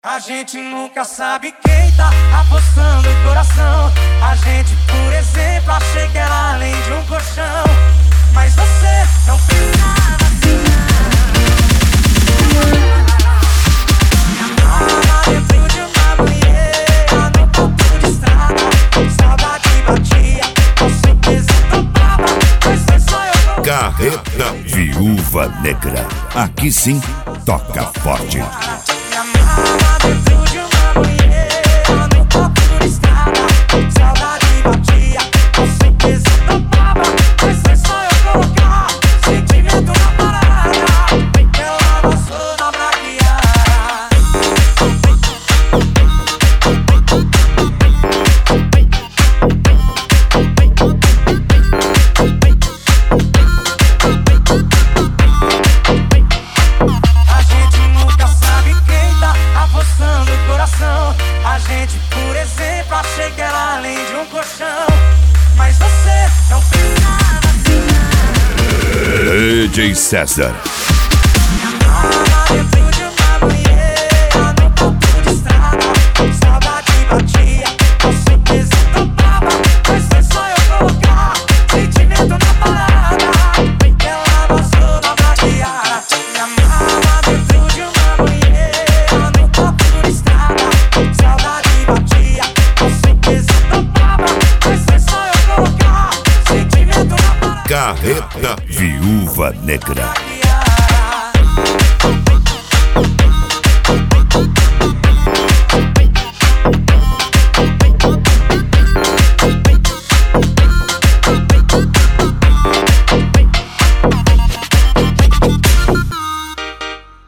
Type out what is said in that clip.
A gente nunca sabe quem tá apostando o coração. A gente, por exemplo, achei que era além de um colchão. Mas você não pensava assim. Amava dentro de uma banheira, no ponto de estrada. Saudade batia, com certeza topava, mas foi só eu. Carreta Viúva Negra. Aqui sim, toca forte. Amava dentro de uma banheira, no ponto de estrada. Saudade batia, com certeza topava, mas foi só eu colocar sentimento na parada. Bem que ela passou na braquiara. A gente nunca sabe quem tá apostando o coração. A gente, por exemplo, achei que era além de um colchão. Mas você não pensava assim. DJ César. Amava dentro de uma banheira, no ponto de estrada. Saudade batia, com certeza topava, mas foi só eu colocar sentimento na parada. Bem que ela passou na braquiara. Me amava dentro de uma banheira, no ponto de estrada. Saudade batia, com certeza topava, mas foi só eu colocar sentimento na parada. Carreta Viúva Negra.